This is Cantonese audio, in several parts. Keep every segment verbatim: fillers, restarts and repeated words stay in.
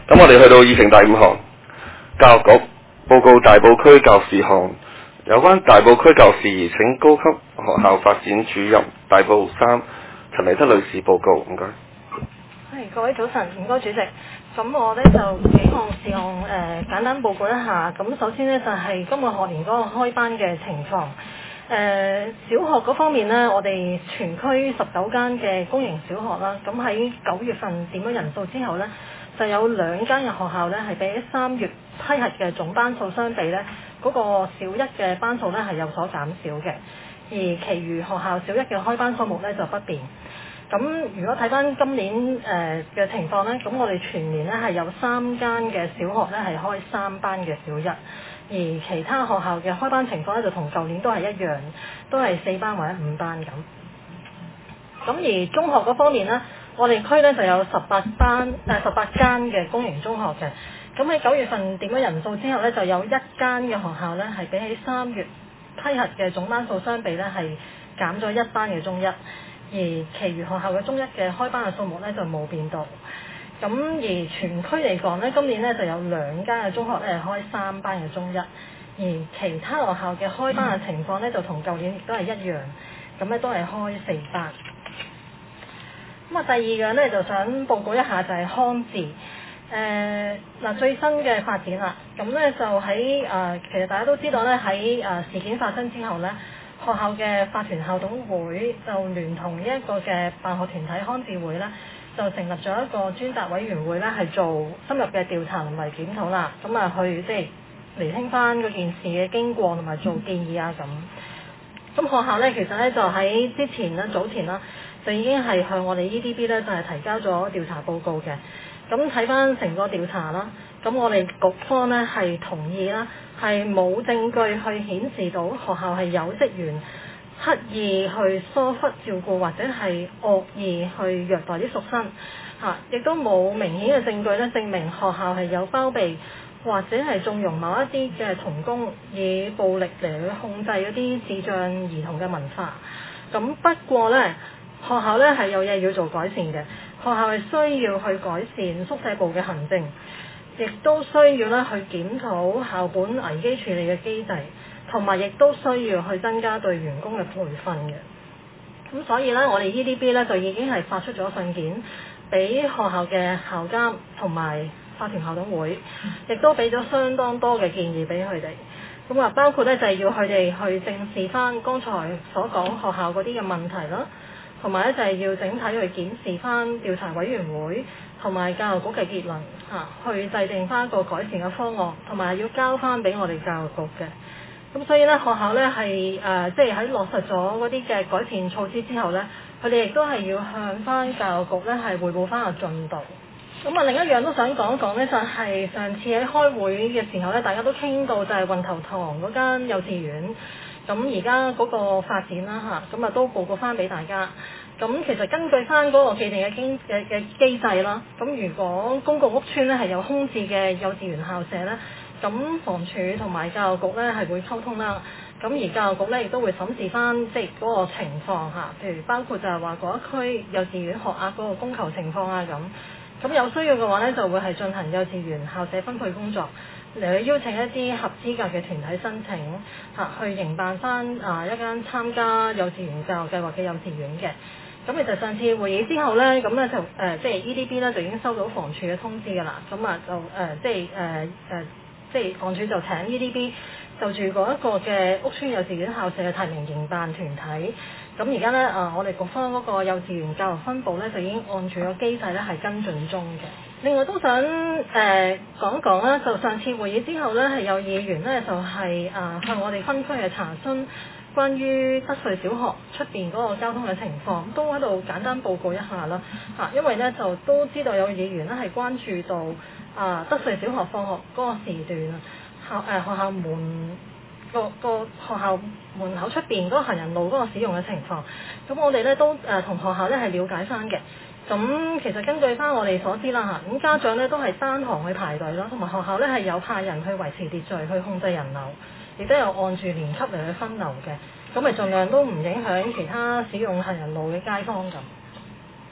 咁我哋去到議程第五項，教育局報告大埔區教育事項，有關大埔區教育事宜，請高級學校發展主任大埔三陳麗德女士報告，唔該。 係，各位早晨，唔該主席。咁我呢就幾項事項誒、呃、簡單報告一下。咁首先呢，就係、是、今個學年嗰個開班嘅情況。誒、呃、小學嗰方面呢，我哋全區十九間嘅公營小學啦，咁喺九月份點咗人數之後呢，就有兩間嘅學校呢係比三月批核嘅總班數相比呢，嗰、那個小一嘅班數呢係有所減少嘅，而其餘學校小一嘅開班數目呢就不變。咁如果睇翻今年誒嘅、呃、情況呢，咁我哋全年呢係有三間嘅小學呢係開三班嘅小一，而其他學校嘅開班情況呢就同舊年都係一樣，都係四班或者五班咁。咁而中學嗰方面呢，我哋區呢就有十八班誒十八間嘅公營中學嘅。咁喺九月份點咗人數之後呢，就有一間嘅學校呢係比起三月批核嘅總班數相比呢係減咗一班嘅中一。而其餘學校嘅中一嘅開班嘅數目咧就冇變到，咁而全區嚟講咧，今年咧就有兩間嘅中學咧係開三班嘅中一，而其他學校嘅開班嘅情況咧就同舊年亦都係一樣，咁咧都係開四班。咁啊，第二樣咧就想報告一下就係康智，誒、呃、嗱最新嘅發展啦，咁咧就喺誒、呃、其實大家都知道咧喺誒事件發生之後咧。學校嘅法團校董會就聯同一個嘅辦學團體康智會咧，就成立咗一個專責委員會咧，係做深入嘅調查同埋檢討啦。咁啊，去即係釐清翻嗰件事嘅經過同埋做建議啊咁。咁學校咧其實咧就喺之前咧早前啦，就已經係向我哋 E D B 咧就係提交咗調查報告嘅。咁睇翻成個調查啦，咁我哋局方咧係同意啦。係冇證據去顯示到學校係有職員刻意去疏忽照顧或者係惡意去虐待啲屬生嚇，亦都冇明顯嘅證據咧證明學校係有包庇或者係縱容某一啲嘅童工以暴力嚟去控制嗰啲智障兒童嘅文化。咁不過呢，學校呢係有嘢要做改善嘅，學校係需要去改善宿舍部嘅行政。亦都需要咧去檢討校本危機處理嘅機制，同埋亦都需要去增加對員工嘅培訓嘅。咁所以咧，我哋 E D B 咧就已經係發出咗信件俾學校嘅校監同埋法團校董會，亦都俾咗相當多嘅建議俾佢哋。咁啊，包括咧就係要佢哋去正視翻剛才所講學校嗰啲嘅問題啦，同埋咧就係要整體去檢視翻調查委員會同埋教育局嘅結論嚇、啊，去制定翻一個改善嘅方案，同埋要交翻俾我哋教育局嘅。咁所以咧，學校咧係誒，即係喺落實咗嗰啲嘅改善措施之後咧，佢哋亦都係要向翻教育局咧係彙報翻個進度。咁啊，另一樣都想講一講咧，就係、是、上次喺開會嘅時候咧，大家都傾到就係運頭塘嗰間幼稚園，咁而家嗰個發展啦嚇，咁啊都報告翻俾大家。咁其實根據翻嗰個既定嘅經嘅嘅機制啦，咁如果公共屋邨咧係有空置嘅幼稚園校舍咧，咁房署同埋教育局咧係會溝通啦。咁而教育局咧亦都會審視翻即係嗰個情況嚇，譬如包括就係話嗰一區幼稚園學額嗰個供求情況啊咁。咁有需要嘅話咧，就會係進行幼稚園校舍分配工作，嚟去邀請一啲合資格嘅團體申請嚇，去營辦翻啊一間參加幼稚園教育計劃嘅幼稚園嘅。咁其實上次會議之後咧，咁咧就誒、呃、即係 E D B 咧就已經收到房署嘅通知㗎啦。咁啊就誒、呃、即係誒誒即係房署就請 E D B 就住嗰一個嘅屋邨幼稚園校舍嘅提名營辦團體。咁而家咧啊，我哋局方嗰個幼稚園教育分部咧就已經按住個機制咧係跟進中嘅。另外都想誒、呃、講一講啦，就上次會議之後咧係有議員咧就係、是、啊、呃、向我哋分區嘅查詢。關於德萃小學出邊嗰個交通嘅情況，都喺度簡單報告一下啦嚇，因為咧就都知道有議員咧係關注到啊德萃小學放學嗰個時段啊，校誒學校門個個學校門口出邊嗰個行人路嗰個使用嘅情況，咁我哋咧都誒同學校咧係了解翻嘅。咁其實根據翻我哋所知啦嚇，咁家長咧都係單行去排隊啦，同埋學校咧係有派人去維持秩序，去控制人流。亦都有按住年級嚟去分流嘅，咁咪盡量都唔影響其他使用行人路嘅街坊咁。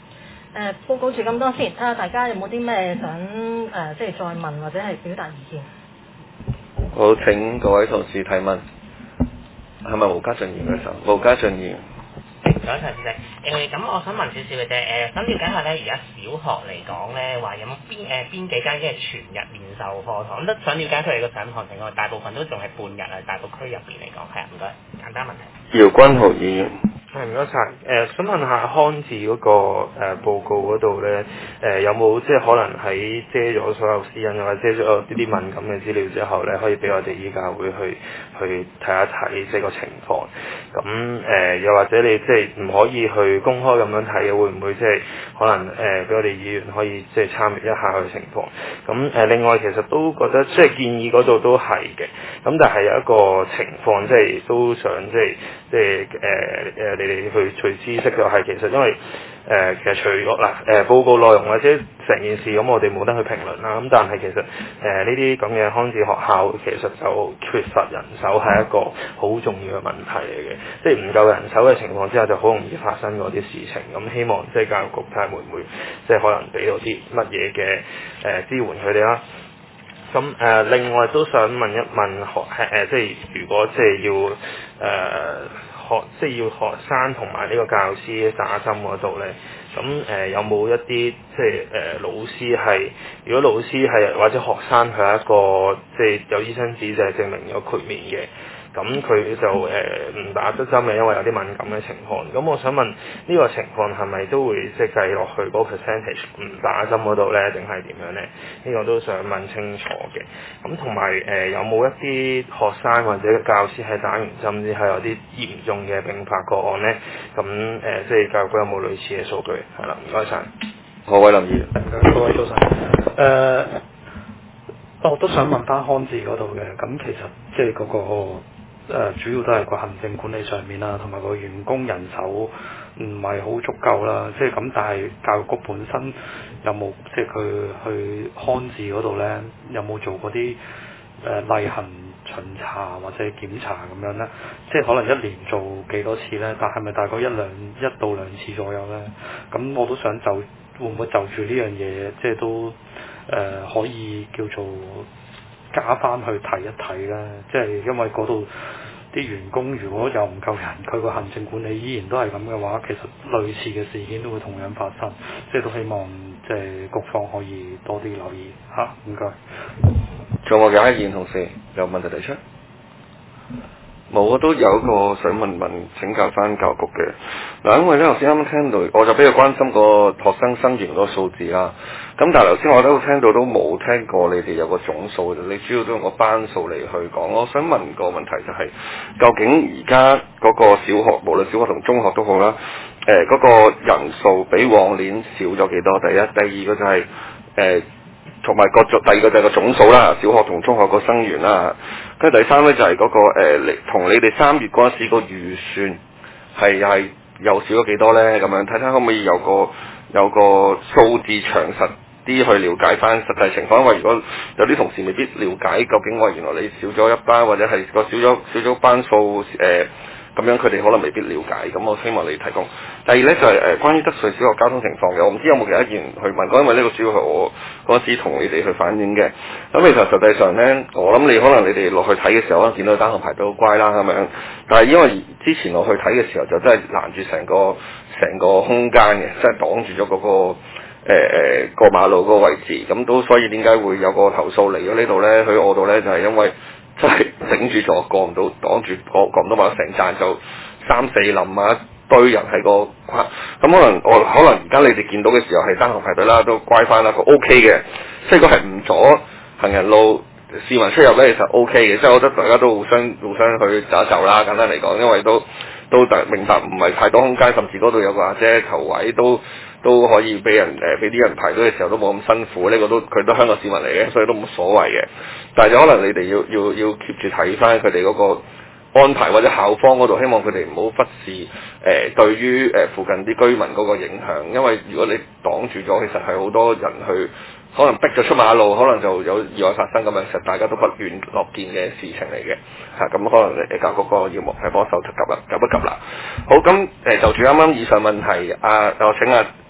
誒報告住咁多先，睇下大家有冇啲咩想誒、呃、即係再問或者係表達意見。 好，請各位同事提問。係咪毛家俊議員嘅時候？毛家俊議員。 早晨，主席。誒，咁我想問少少嘅啫。誒，想了解下咧，而家小學嚟講咧，話有冇邊誒邊幾間嘅全日面授課堂？咁都想了解佢哋個上堂情況。大部分都仲係半日啊，大埔區入邊嚟講，係啊，唔該。簡單問題。 姚君豪議員。 係唔該晒。誒、呃，想問下康智嗰、那個誒、呃、報告嗰度咧，誒、呃、有冇即係可能喺遮咗所有私隱或者遮咗呢啲敏感嘅資料之後咧，可以俾我哋依教會去去睇一睇即係個情況。咁誒、呃，又或者你即係唔可以去公開咁樣睇嘅，會唔會即係可能誒俾、呃、我哋議員可以即係參與一下個情況？咁誒、呃，另外其實都覺得即係建議嗰度都係嘅。咁但係有一個情況，即係都想即係即係誒誒你哋去去知識就係其實因為誒、呃、其實除咗嗱誒報告內容或者成件事咁，我哋冇得去評論啦。咁但係其實誒呢啲咁嘅康智學校其實就缺乏人手係一個好重要嘅問題嚟嘅，即係唔夠人手嘅情況之下，就好容易發生嗰啲事情。咁希望即係教育局睇下會唔會即係可能俾到啲乜嘢嘅誒支援佢哋啦。咁誒、呃，另外都想問一問學誒、呃，即係如果即係要誒、呃、學，即係要學生同埋呢個教師打針嗰度咧，咁誒、呃、有冇一啲即係誒、呃、老師係，如果老師係或者學生係一個即係有醫生紙就係證明咗豁免嘅？咁佢就誒唔、呃、打得針嘅，因為有啲敏感嘅情況。咁我想問呢、呢個情況係咪都會即係計落去嗰個 percentage 唔打針嗰度咧，定係點樣咧？呢、呢個都想問清楚嘅。咁同埋誒有冇、呃、一啲學生或者教師係打完針之後有啲嚴重嘅併發個案咧？咁誒、呃、即係教育局有冇類似嘅數據？係啦，唔該晒。 何偉林議員。 各位早晨。誒、呃，我都想問翻康智嗰度嘅，咁其實即係嗰個。誒、呃、主要都係個行政管理上面啦，同埋個員工人手唔係好足夠啦。即係咁，但係教育局本身有冇即係佢去康智嗰度咧，有冇做嗰啲誒例行巡查或者檢查咁樣咧？即係可能一年做幾多次咧？但係咪大概一兩一到兩次左右咧？咁我都想就會唔會就住呢樣嘢，即係都誒、呃、可以叫做加翻去睇一睇咧，即係因為嗰度啲員工如果又唔夠人，佢個行政管理依然都係咁嘅話，其實類似嘅事件都會同樣發生，即係都希望即係局方可以多啲留意嚇，唔該。 仲有冇其他議員同事有問題提出？冇，我都有一個想問問請教翻教育局嘅嗱，因為咧頭先啱啱聽到，我就比較關心個學生生源嗰個數字啦。咁但係頭先我都聽到都冇聽過你哋有個總數，你主要都用個班數嚟去講。我想問個問題就係、是，究竟而家嗰個小學，無論小學同中學都好啦，誒、呃、嗰、那個人數比往年少咗幾多？第一，第二個就係、是、誒。呃同埋個第二個就係個總數啦，小學同中學個生源啦，跟住第三咧就係嗰、那個誒，同、呃、你哋三月嗰陣時個預算係係又少咗幾多咧？咁樣睇睇可唔可以有個有個數字詳實啲去了解翻實際情況，因為如果有啲同事未必了解究竟我原來你少咗一班，或者係個少咗少咗班數誒。呃咁樣佢哋可能未必了解，咁我希望你提供。第二呢，就係、是、誒、呃、關於德萃小學交通情況嘅，我唔知有冇其他議員去問過，因為呢個主要係我嗰陣時同你哋去反映嘅。咁其實實際上呢，我諗你可能你哋落去睇嘅時候，可能見到單行排都好乖啦咁樣。但係因為之前落去睇嘅時候，就真係攔住成個成個空間嘅，即係擋住咗嗰、那個誒誒、呃、過馬路嗰個位置。咁都所以點解會有個投訴嚟咗呢度呢？去我度呢，就係、是、因為。真係頂住咗，過唔到，擋住過過唔到馬路，成站就三四冧啊，一堆人喺個框。咁可能我可能而家你哋見到嘅時候係單行排隊啦，都乖翻啦，佢 O K 嘅。即係佢係唔阻行人路，市民出入咧，其實 O K 嘅。即係我覺得大家都互相互相去走一走啦，簡單嚟講，因為都都明白唔係太多空間，甚至嗰度有個阿姐求位都。都可以俾人誒，俾、呃、啲人排隊嘅時候都冇咁辛苦，呢、這個都佢都香港市民嚟嘅，所以都冇所謂嘅。但係就可能你哋要要要 keep 住睇翻佢哋嗰個安排，或者校方嗰度，希望佢哋唔好忽視誒、呃、對於誒、呃、附近啲居民嗰個影響。因為如果你擋住咗，其實係好多人去可能逼咗出馬路，可能就有意外發生咁樣，其實大家都不願樂見嘅事情嚟嘅嚇。咁、啊、可能誒教嗰個要務係幫手急啦，急不急啦？好咁誒、呃，就住啱啱以上問題，啊，我請啊。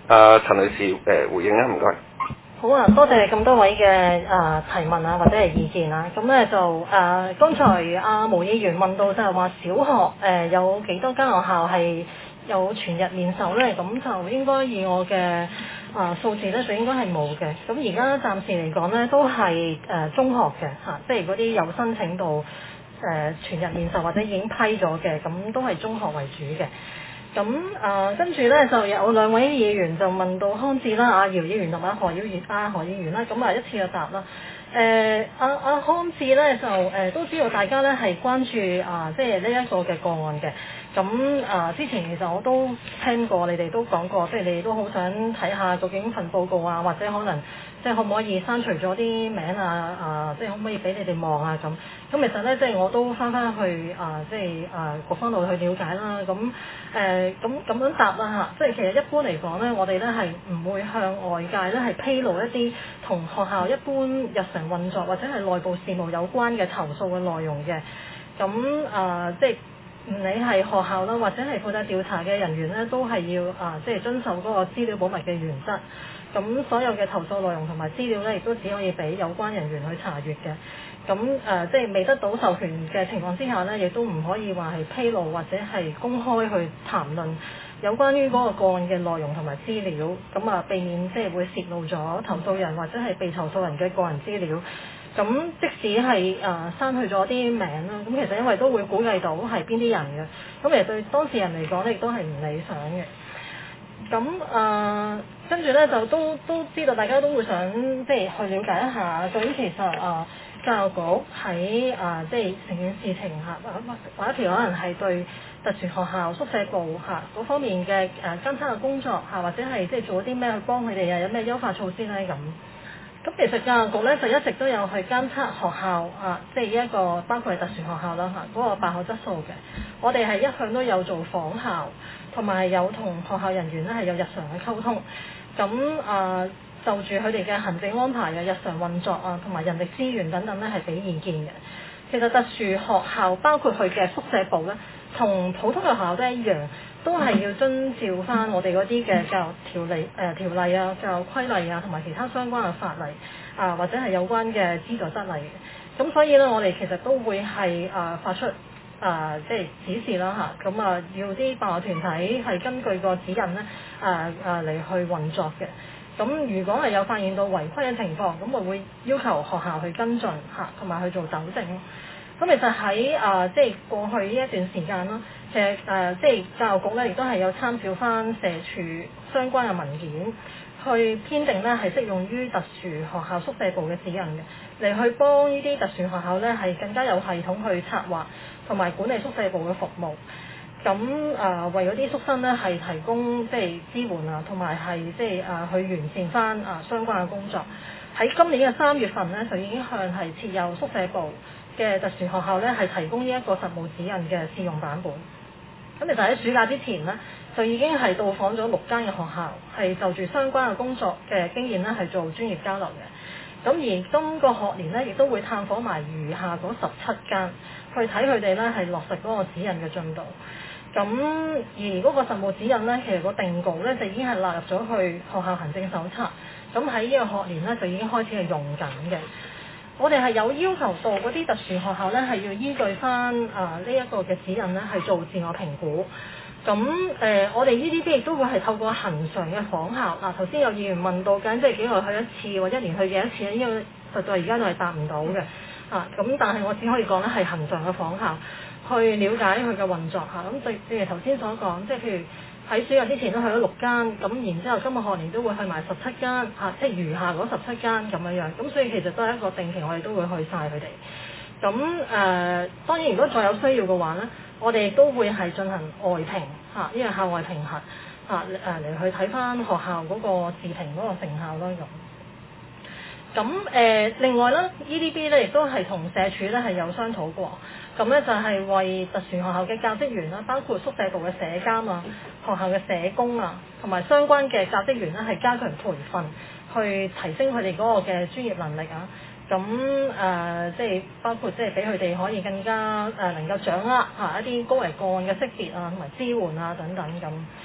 啊陳女士誒、呃、回應啊，唔該。 好啊，多謝咁多位嘅誒、呃、提問啊，或者係意見啊。咁咧就誒、呃，剛才阿、啊、毛議員問到就係話小學誒、呃、有幾多間學校係有全日面授咧？咁就應該以我嘅啊、呃、數字咧，就應該係冇嘅。咁而家暫時嚟講咧，都係誒、呃、中學嘅嚇、啊，即係嗰啲有申請到誒、呃、全日面授或者已經批咗嘅，咁都係中學為主嘅。咁啊，跟住咧就有兩位議員就問到康智啦，阿、啊、姚議員同埋何議員、阿何議員啦，咁啊一次就答啦。誒阿阿康智咧就誒、呃、都知道大家咧係關注啊，即係呢一個嘅個案嘅。咁啊之前其實我都聽過你哋都講過，即係你哋都好想睇下究竟份報告啊，或者可能即係可唔可以刪除咗啲名啊啊，即係可唔可以俾你哋望啊咁。咁其實咧即係我都翻翻去啊，即係啊各方度去了解啦。咁誒咁咁樣答啦嚇，即係其實一般嚟講咧，我哋咧係唔會向外界咧係披露一啲同學校一般日常運作或者係內部事務有關嘅投訴嘅內容嘅。咁啊即係。唔理係學校啦，或者係負責調查嘅人員咧，都係要啊，即係遵守嗰個資料保密嘅原則。咁所有嘅投訴內容同埋資料咧，亦都只可以俾有關人員去查閲嘅。咁誒、呃，即係未得到授權嘅情況之下咧，亦都唔可以話係披露或者係公開去談論有關於嗰個個案嘅內容同埋資料。咁啊，避免即係會泄露咗投訴人或者係被投訴人嘅個人資料。咁即使係誒、呃、刪去咗啲名啦，咁其實因為都會估計到係邊啲人嘅，咁其實對當事人嚟講咧，亦都係唔理想嘅。咁誒跟住咧就都都知道大家都會想即係去了解一下，究竟其實誒、呃、教育局喺誒、呃、即係成件事情嚇，或者譬如可能係對特殊學校宿舍部嚇嗰方面嘅誒、呃、監測嘅工作嚇，或者係即係做啲咩去幫佢哋啊，有咩優化措施咧咁。咁其實教育局咧就一直都有去監測學校啊，即係一個包括係特殊學校啦嚇，嗰、那個辦學質素嘅。我哋係一向都有做訪校，同埋有同學校人員咧係有日常嘅溝通。咁啊，就住佢哋嘅行政安排嘅日常運作啊，同埋人力資源等等咧係俾意見嘅。其實特殊學校包括佢嘅宿舍部咧，同普通嘅學校都一樣。都係要遵照翻我哋嗰啲嘅教育條例誒、呃、條例啊、教育規例啊，同埋其他相關嘅法例啊，或者係有關嘅資助則例嘅。咁所以咧，我哋其實都會係啊發出啊即係指示啦嚇。咁啊，要啲辦學團體係根據個指引咧啊啊嚟去運作嘅。咁如果係有發現到違規嘅情況，咁我會要求學校去跟進嚇，同埋去做糾正。咁其實喺啊、呃、即係過去呢一段時間啦，其實誒、呃、即係教育局咧亦都係有參照翻社署相關嘅文件，去編定咧係適用於特殊學校宿舍部嘅指引嘅，嚟去幫呢啲特殊學校咧係更加有系統去策劃同埋管理宿舍部嘅服務。咁誒、呃、為嗰啲宿生咧係提供即係支援啊，同埋係即係誒、呃、去完善翻啊、呃、相關嘅工作。喺今年嘅三月份咧，就已經向係設有宿舍部嘅特殊學校咧，係提供呢一個實務指引嘅試用版本。咁其實喺暑假之前呢，就已經係到訪咗六間嘅學校，係就住相關嘅工作嘅經驗咧，係做專業交流嘅。咁而今個學年呢，亦都會探訪埋餘下嗰十七間，去睇佢哋咧係落實嗰個指引嘅進度。咁而嗰個實務指引咧，其實個定稿咧就已經係納入咗去學校行政手冊。咁喺呢個學年咧，就已經開始係用緊嘅。我哋係有要求到嗰啲特殊學校咧，係要依據翻啊呢一個嘅指引咧，係做自我評估。咁誒、呃，我哋呢啲啲亦都會係透過恆常嘅訪校。嗱、啊，頭先有議員問到緊，即係幾耐去一次，或一年去幾多次咧？因為實在而家都係答唔到嘅。啊，咁但係我只可以講咧，係恆常嘅訪校，去了解佢嘅運作嚇。咁對正如頭先所講，即係譬如喺暑假之前都去咗六間，咁然之後今個學年都會去埋十七間，嚇，即係餘下嗰十七間咁樣樣。咁所以其實都係一個定期，我哋都會去晒佢哋。咁誒、呃，當然如果再有需要嘅話咧，我哋亦都會係進行外評嚇，呢個校外評核嚇誒嚟去睇翻學校嗰個自評嗰個成效啦咁。咁誒、呃，另外咧 E D B 咧亦都係同社署咧係有商討過，咁咧就係為特殊學校嘅教職員啦，包括宿舍部嘅社監啊、學校嘅社工啊，同埋相關嘅教職員咧係加強培訓，去提升佢哋嗰個嘅專業能力啊。咁誒、呃，即係包括即係俾佢哋可以更加誒、呃、能夠掌握嚇一啲高危個案嘅識別啊，同埋支援啊等等咁。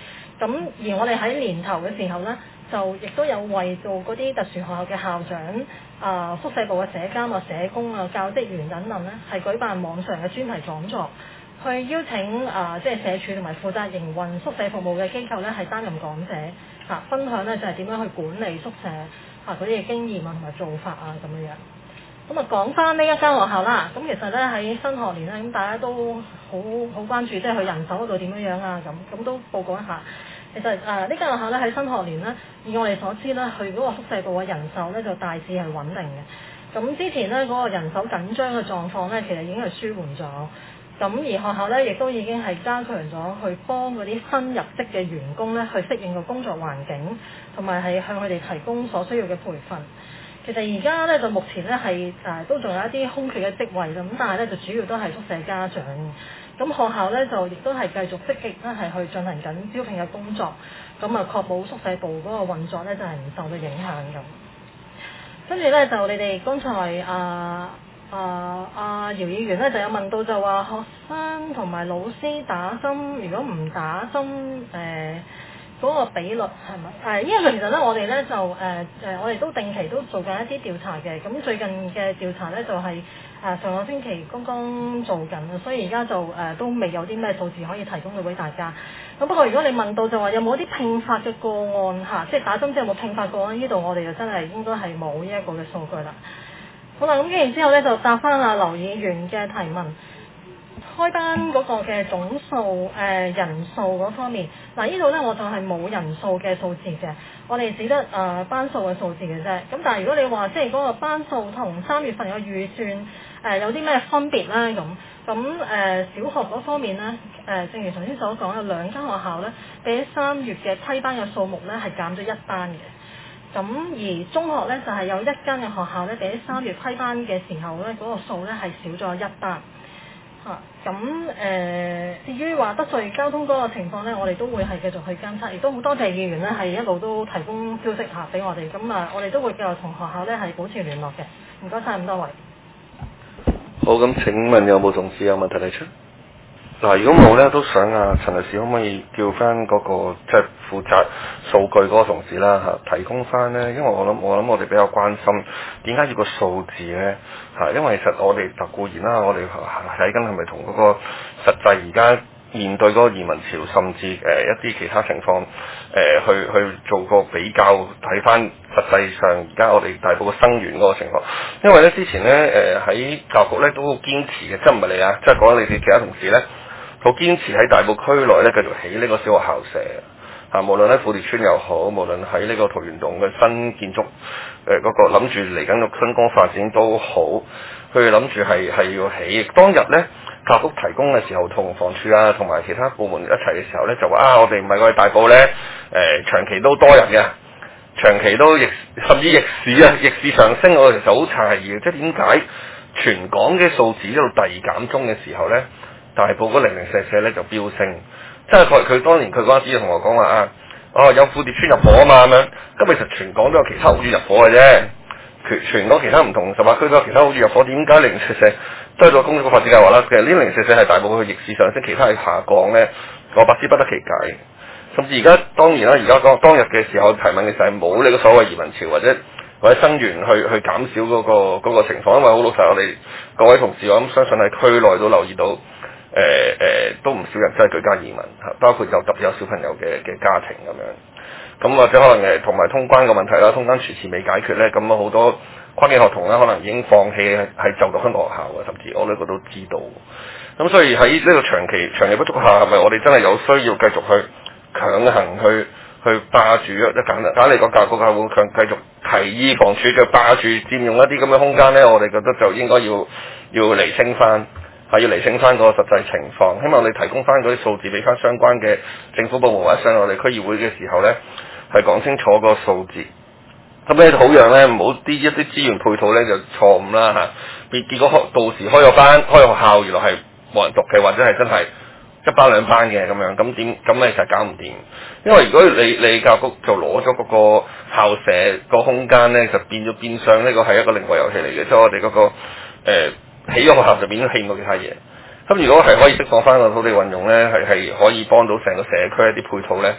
咁而我哋喺年頭嘅時候咧，就亦都有為做嗰啲特殊學校嘅校長、啊、呃、宿舍部嘅社監啊、社工啊、教職員等等咧，係舉辦網上嘅專題講座，去邀請啊、呃、即係社署同埋負責營運宿舍服務嘅機構咧，係擔任講者嚇、啊，分享咧就係、是、點樣去管理宿舍嚇嗰啲嘅經驗啊同埋做法啊咁樣樣。咁啊講翻呢一間學校啦，咁其實咧喺新學年咧，咁大家都好好關注，即係佢人手嗰度點樣樣啊咁，咁都報告一下。其實誒呢間學校咧喺新學年咧，以我哋所知咧，佢嗰個宿舍部嘅人手咧就大致係穩定嘅。咁之前咧嗰、那個人手緊張嘅狀況咧，其實已經係舒緩咗。咁而學校咧亦都已經係加強咗去幫嗰啲新入職嘅員工咧去適應個工作環境，同埋係向佢哋提供所需要嘅培訓。其實而家咧就目前咧係誒都仲有一啲空缺嘅職位啦，咁但係咧就主要都係宿舍家長。咁學校咧就亦都係繼續積極咧係去進行緊招聘嘅工作，咁啊確保宿舍部嗰個運作咧就係唔受到影響咁。跟住咧就你哋剛才啊啊啊姚議員咧就有問到就話學生同埋老師打針，如果唔打針誒。呃嗰個比率係咪？誒，因為其實咧，我哋咧就誒誒、呃，我哋都定期都做緊一啲調查嘅。咁最近嘅調查咧就係、是、誒、呃、上個星期剛剛做緊，所以而家就誒、呃、都未有啲咩數字可以提供到俾大家。咁不過如果你問到就話有冇啲併發嘅個案嚇、啊，即係打針之後有冇併發個案？呢度我哋就真係應該係冇呢一個嘅數據啦。好啦，咁跟住之後咧就答翻阿劉議員嘅提問。開班嗰個嘅總數誒、呃、人數嗰方面，嗱呢度咧我就係冇人數嘅數字嘅，我哋只得誒、呃、班數嘅數字嘅啫。咁但係如果你話即係嗰個班數同三月份嘅預算誒、呃、有啲咩分別咧咁，咁誒、呃、小學嗰方面咧誒、呃，正如頭先所講，有兩間學校咧比起三月嘅批班嘅數目咧係減咗一班嘅。咁而中學咧就係、是、有一間嘅學校咧比起三月批班嘅時候咧嗰、那個數咧係少咗一班。嚇咁誒，至於話得罪交通嗰個情況咧，我哋都會係繼續去監測，亦都好多謝議員咧係一路都提供消息嚇俾我哋，咁啊我哋都會繼續同學校咧係保持聯絡嘅。唔該晒咁多位。 好，咁請問有冇同事有問題提出？嗱，如果冇咧，都想啊陳律師可唔可以叫翻嗰、那個即係、就是、負責數據嗰個同事啦嚇，提供翻咧，因為我諗我諗我哋比較關心點解要個數字咧嚇，因為其實我哋特固然啦，我哋睇緊係咪同嗰個實際而家面對嗰個移民潮，甚至誒、呃、一啲其他情況誒、呃、去去做個比較，睇翻實際上而家我哋大埔個生源嗰個情況，因為咧之前咧誒喺教育局咧都好堅持嘅，即係唔係你啊，即係講緊你哋其他同事咧。好堅持喺大埔區內咧繼續起呢個小學校舍啊！無論喺富蝶村又好，無論喺呢個桃園洞嘅新建築誒嗰、呃那個諗住嚟緊個新光發展都好，佢哋諗住係係要起。當日咧教育局提供嘅時候，同房署啊同埋其他部門一齊嘅時候咧，就話啊，我哋唔係我哋大埔咧誒、呃、長期都多人嘅，長期都逆甚至逆市啊逆市上升，我哋其實好詫異嘅，即係點解全港嘅數字一路遞減中嘅時候咧？大埔嗰零零舍舍咧就飆升，即係佢佢當年佢嗰陣時就同我講話啊，哦有富蝶村入伙啊嘛咁樣，咁其實全港都有其他屋苑入伙嘅啫，全全港其他唔同十八區都有其他屋苑入伙，點解零零舍舍都係個公共發展計劃啦？其實呢零零舍舍係大埔佢逆市上升，其他係下降咧，我百思不得其解。甚至而家當然啦，而家講當日嘅時候提問嘅時候係冇呢個所謂移民潮或者或者生源去去減少嗰、那個嗰、那個情況，因為好老實，我哋各位同事我諗相信喺區內都留意到。誒誒、呃呃、都唔少人真係舉家移民嚇，包括有特別有小朋友嘅嘅家庭咁樣，咁或者可能誒同埋通關嘅問題啦，通關遲遲未解決咧，咁啊好多跨境學童咧可能已經放棄係就讀香港學校嘅，甚至我呢個都知道。咁所以喺呢個長期長期不足下，係咪我哋真係有需要繼續去強行去去霸住一簡單簡單嚟講，教育局係會強繼續提議房署嘅霸住佔用一啲咁嘅空間咧？我哋覺得就應該要要釐清翻。係要釐清翻嗰個實際情況，希望你提供翻嗰啲數字俾翻相關嘅政府部門或者上我哋區議會嘅時候咧，係講清楚個數字。咁咧好讓咧唔好啲一啲資源配套咧就錯誤啦嚇，結結果開到時開咗班開學校，原來係冇人讀嘅，或者係真係一班兩班嘅咁樣，咁點咁你實搞唔掂。因為如果你你教育局就攞咗嗰個校舍個空間咧，就變咗變相呢個係一個另類遊戲嚟嘅，即係我哋嗰、嗰個、呃起咗學校就變咗起唔到其他嘢，咁如果係可以釋放翻個土地運用咧，係係可以幫到成個社區一啲配套咧，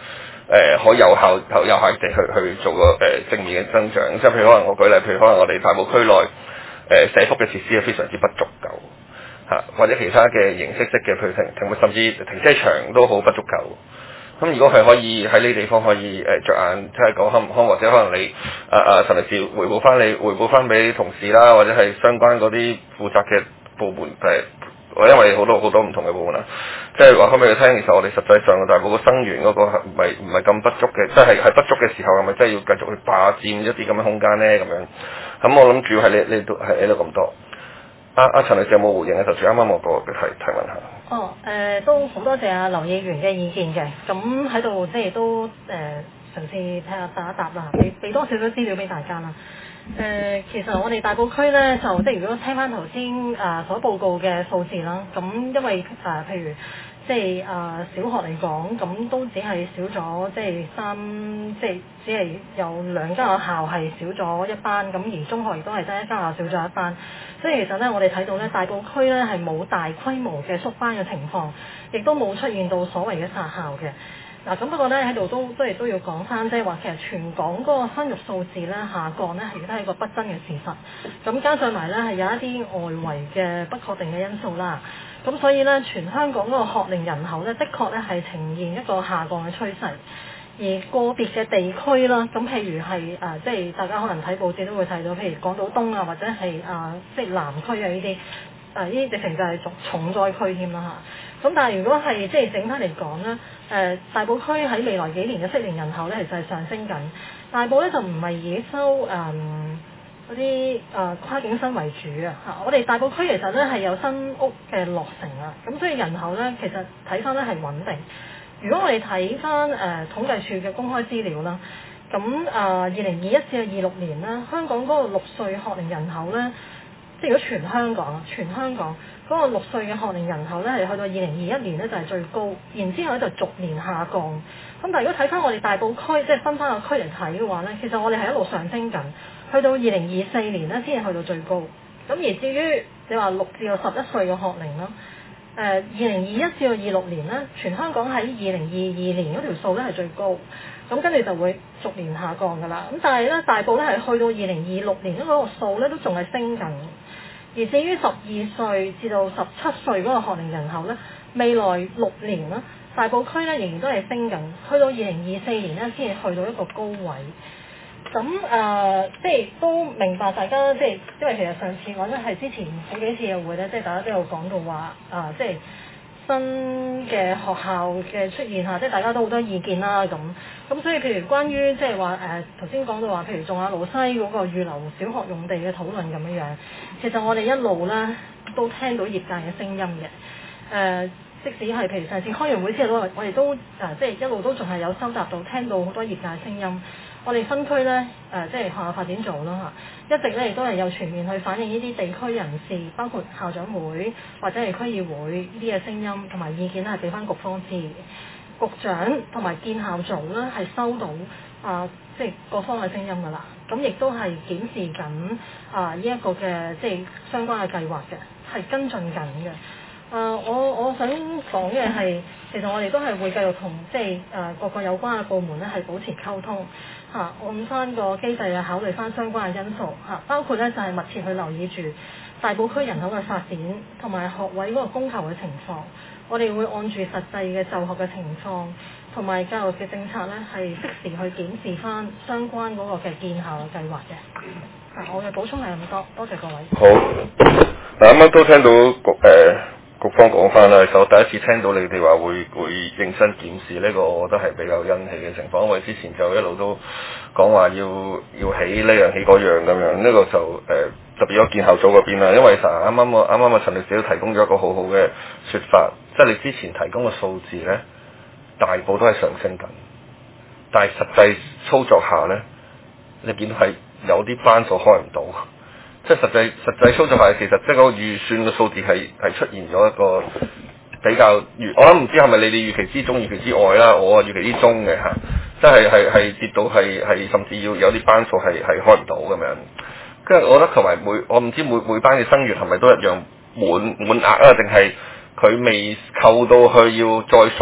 呃、可以有效有效地去去做個誒、呃、正面嘅增長。即係譬如可能我舉例，譬如可能我哋大埔區內誒、呃、社福嘅設施係非常之不足夠嚇、啊，或者其他嘅形式式嘅，譬如停停甚至停車場都好不足夠。咁如果係可以喺呢啲地方可以誒著、呃、眼睇下講可唔可，或者可能你啊啊陳律師回報翻你回報翻俾同事啦，或者係相關嗰啲負責嘅部門誒，我因為好多好多唔同嘅部門啦，即係話可唔可以聽？其實我哋實際上嘅大埔個生源嗰個係唔係唔係咁不足嘅，即係係不足嘅時候係咪真係要繼續去霸佔一啲咁嘅空間咧？咁樣咁我諗主要係呢呢度係呢度咁多。阿阿陳律師有冇回應啊？就住啱啱我個嘅提提問下。 哦，誒、呃、都好多謝阿劉議員嘅意見嘅，咁喺度即係都誒、呃、嘗試睇下答一答啦，俾俾多少少資料俾大家啦。誒、呃，其實我哋大埔區咧就即係如果聽翻頭先誒所報告嘅數字啦，咁因為誒、呃、譬如即係誒、呃、小學嚟講，咁都只係少咗即係三，即係只係有兩間學校係少咗一班，咁而中學亦都係得一間學校少咗一班。所以其實咧，我哋睇到咧，大埔區咧係冇大規模嘅縮班嘅情況，亦都冇出現到所謂嘅殺校嘅。嗱、啊，咁不過咧喺度都都亦都要講翻，即係話其實全港嗰個生育數字咧下降咧，係亦都係一個不爭嘅事實。咁加上埋咧係有一啲外圍嘅不確定嘅因素啦。咁所以咧，全香港嗰個學齡人口咧，的確咧係呈現一個下降嘅趨勢。而個別嘅地區啦，咁譬如係誒、呃，即係大家可能睇報紙都會睇到，譬如港島東啊，或者係誒、呃，即係南區啊呢啲，誒呢啲直情就係重重災區添啦嚇。咁但係如果係即係整體嚟講咧，誒、呃、大埔區喺未來幾年嘅適齡人口咧，其實係上升緊。大埔咧就唔係以收誒嗰啲誒跨境生為主啊嚇。我哋大埔區其實咧係有新屋嘅落成啊，咁所以人口咧其實睇翻咧係穩定。如果我哋睇翻誒統計處嘅公開資料啦，咁誒二零二一至二六年啦，香港嗰個六歲學齡人口咧，即係如果全香港啊，全香港嗰個六歲嘅學齡人口咧，係去到二零二一年咧就係最高，然之後咧就逐年下降。咁但係如果睇翻我哋大埔區，即係分翻個區嚟睇嘅話咧，其實我哋係一路上升緊，去到二零二四年咧先係去到最高。咁而至於你話六至到十一歲嘅學齡啦。誒二零二一至到二六年咧，全香港喺二零二二年嗰條數咧係最高，咁跟住就會逐年下降㗎啦。咁但係咧，大埔咧係去到二零二六年嗰個數咧都仲係升緊。而至於十二歲至到十七歲嗰個學齡人口咧，未來六年啦，大埔區咧仍然都係升緊，去到二零二四年咧先係去到一個高位。咁誒、呃，即係都明白大家，即係因為其實上次或者係之前好幾次嘅會咧，即係大家都有講到話啊、呃，即係新嘅學校嘅出現嚇，即係大家都好多意見啦咁。咁所以譬如關於即係話誒頭先講到話，譬如仲有盧西嗰個預留小學用地嘅討論咁樣樣，其實我哋一路咧都聽到業界嘅聲音嘅。誒、呃，即使係譬如上次開完會之後，我哋都誒、呃、即係一路都仲係有收集到聽到好多業界聲音。我哋分區咧，誒、呃、即係學校發展組啦嚇，一直咧亦都係有全面去反映呢啲地區人士，包括校長會或者係區議會呢啲嘅聲音同埋意見咧，係俾翻局方知嘅。局長同埋建校組咧係收到啊、呃，即係各方嘅聲音㗎啦。咁亦都係檢視緊啊呢一個嘅即係相關嘅計劃嘅，係跟進緊嘅。誒、呃，我我想講嘅係，其實我哋都係會繼續同即係誒、呃、各個有關嘅部門咧係保持溝通嚇，按翻個機制啊，考慮翻相關嘅因素嚇、啊，包括咧就係、是、密切去留意住大埔區人口嘅發展同埋學位嗰個供求嘅情況，我哋會按住實際嘅就學嘅情況同埋教育嘅政策咧，係適時去檢視翻相關嗰個嘅建校嘅計劃嘅。嗱、啊，我嘅補充係咁多，多謝各位。 好，嗱啱啱都聽到局誒。呃局方講翻啦，其實我第一次聽到你哋話會會認真檢視呢個，我覺得係比較欣喜嘅情況。因為之前就一路都講話要要起呢樣起嗰樣咁樣，呢、這個就誒、呃、特別咗建校組嗰邊啦。因為其實啱啱我啱啱阿陳律師都提供咗一個好好嘅説法，即係你之前提供嘅數字咧，大部都係上升緊，但係實際操作下咧，你見到係有啲班數開唔到。即係實際實際操作下，其實即係嗰個預算嘅數字係係出現咗一個比較預，我諗唔知係咪你哋預期之中、預期之外啦。我啊預期之中嘅嚇，即係係係跌到係係甚至要有啲班數係係開唔到咁樣。跟住我覺得同埋每我唔知每每班嘅生源係咪都一樣滿滿額啊？定係佢未扣到去要再縮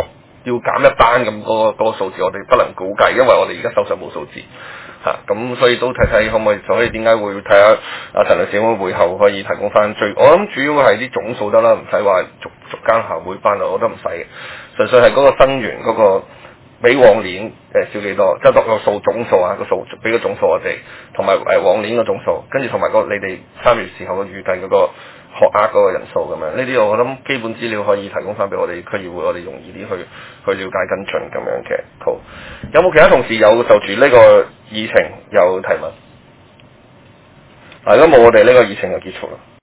要減一班咁嗰、嗰個嗰、嗰個數字，我哋不能估計，因為我哋而家手上冇數字嚇，咁、啊、所以都睇睇可唔可以，所以點解會睇下阿陳律師會會後可以提供翻最，我諗主要係啲總數得啦，唔使話逐逐間校每班啊，我覺得唔使嘅，純粹係嗰個生源嗰、嗰個。比往年誒、呃、少幾多？即係落個數總數啊，個數俾個總數我哋，同埋誒往年個總數，跟住同埋個你哋參與時候嘅預計嗰個學額嗰個人數咁樣。呢啲我諗基本資料可以提供翻俾我哋區議會，我哋容易啲去去了解跟進咁樣嘅。好，有冇其他同事有就住呢個議程有提問？嗱，如果冇，我哋呢個議程就結束啦。